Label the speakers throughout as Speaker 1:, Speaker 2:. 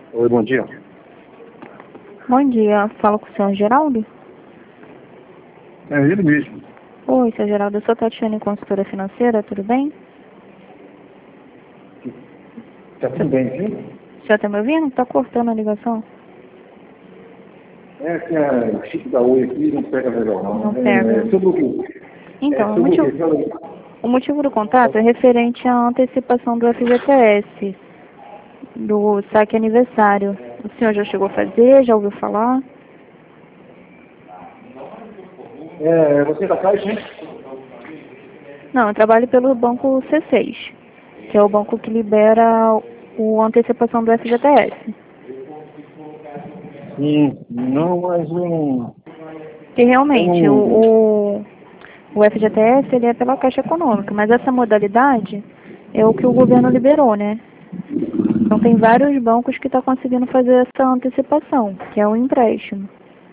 Speaker 1: Oi, bom dia.
Speaker 2: Bom dia, falo com o senhor Geraldo?
Speaker 1: É ele mesmo.
Speaker 2: Oi, senhor Geraldo, eu sou Tatiane, consultora financeira, tudo bem?
Speaker 1: Tá tudo bem, viu?
Speaker 2: O senhor tá me ouvindo? Tá cortando a ligação?
Speaker 1: É que o Chico da Oi aqui não pega melhor, não.
Speaker 2: Não pega.
Speaker 1: É sobre o quê?
Speaker 2: Então,
Speaker 1: Sobre o quê?
Speaker 2: o motivo do contato é referente à antecipação do FGTS, do saque aniversário. O senhor já chegou a fazer, já ouviu falar?
Speaker 1: Você da Caixa, hein?
Speaker 2: Não, eu trabalho pelo banco C6, que é o banco que libera a antecipação do FGTS.
Speaker 1: Sim, não, mas não.
Speaker 2: Que realmente
Speaker 1: Eu não.
Speaker 2: o FGTS ele é pela Caixa Econômica, mas essa modalidade é o que o governo liberou, né? Então tem vários bancos que estão conseguindo fazer essa antecipação, que é o empréstimo.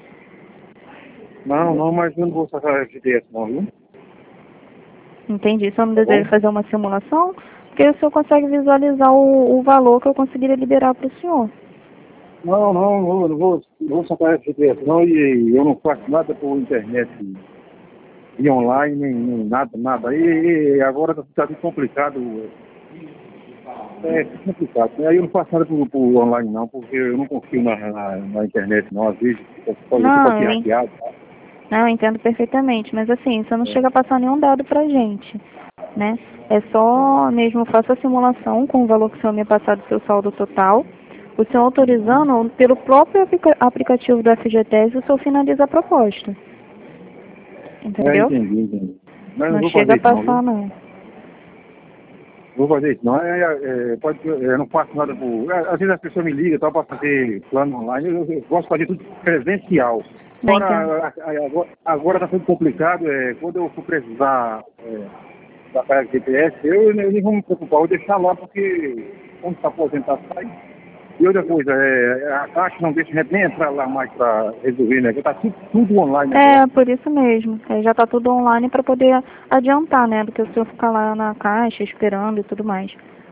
Speaker 1: Não, mas eu não vou sacar FDS, não, viu?
Speaker 2: Entendi. Se eu não
Speaker 1: Tá bom?
Speaker 2: desejo fazer uma simulação, porque o senhor consegue visualizar o valor que eu conseguiria liberar para o senhor.
Speaker 1: Não, eu não vou sacar FDS, não, e eu não faço nada por internet e online, nem nada. E agora tá tudo complicado. É complicado, né? Aí eu não faço nada por online, não, porque eu não confio na internet, não. Às vezes você pode
Speaker 2: Não,
Speaker 1: ser hackeado.
Speaker 2: não, eu entendo perfeitamente, mas assim, você não chega a passar nenhum dado pra gente, né? É só mesmo, faça a simulação com o valor que o senhor me passar do seu saldo total. O senhor autorizando, pelo próprio aplicativo do FGTS, o senhor finaliza a proposta. Entendeu?
Speaker 1: Entendi. Mas não
Speaker 2: Não
Speaker 1: vou
Speaker 2: chega
Speaker 1: fazer
Speaker 2: a
Speaker 1: isso, não,
Speaker 2: passar,
Speaker 1: viu?
Speaker 2: não.
Speaker 1: Não vou fazer isso, não. Eu não faço nada por. Às vezes as pessoas me ligam para fazer plano online. Eu gosto de fazer tudo presencial.
Speaker 2: Não entendo.
Speaker 1: Agora está tudo complicado. Quando eu for precisar da carga GPS, eu nem vou me preocupar. Eu vou deixar lá, porque quando está aposentado, sai. E outra coisa, a Caixa não deixa nem entrar lá mais para resolver, né? Está tudo online agora.
Speaker 2: É, por isso mesmo. Aí já tá tudo online para poder adiantar, né? Do que o senhor ficar lá na caixa esperando e tudo mais.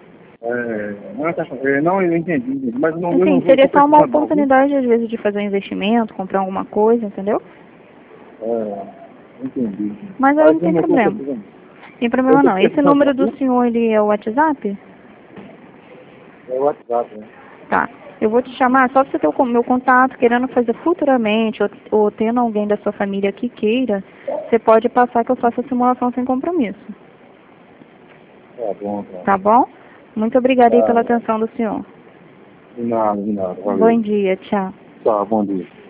Speaker 1: Não, eu entendi. Mas não, eu
Speaker 2: Assim,
Speaker 1: não vou,
Speaker 2: seria
Speaker 1: estou
Speaker 2: só uma
Speaker 1: precisando não, viu?
Speaker 2: oportunidade, às vezes, de fazer um investimento, comprar alguma coisa, entendeu?
Speaker 1: Entendi.
Speaker 2: Mas aí
Speaker 1: Mas
Speaker 2: não
Speaker 1: eu
Speaker 2: tem
Speaker 1: não estou
Speaker 2: problema.
Speaker 1: precisando.
Speaker 2: Tem
Speaker 1: Eu
Speaker 2: problema
Speaker 1: estou
Speaker 2: não. Esse
Speaker 1: precisando
Speaker 2: número
Speaker 1: não,
Speaker 2: do
Speaker 1: viu?
Speaker 2: senhor, ele é o WhatsApp?
Speaker 1: É o WhatsApp, né?
Speaker 2: Tá. Eu vou te chamar só para você ter o meu contato, querendo fazer futuramente, ou tendo alguém da sua família que queira, você pode passar que eu faça a simulação sem compromisso.
Speaker 1: Tá bom, tá.
Speaker 2: Tá bom? Muito obrigada aí pela
Speaker 1: Tá,
Speaker 2: atenção do senhor.
Speaker 1: de nada, valeu.
Speaker 2: Bom dia, tchau.
Speaker 1: Tá, bom dia.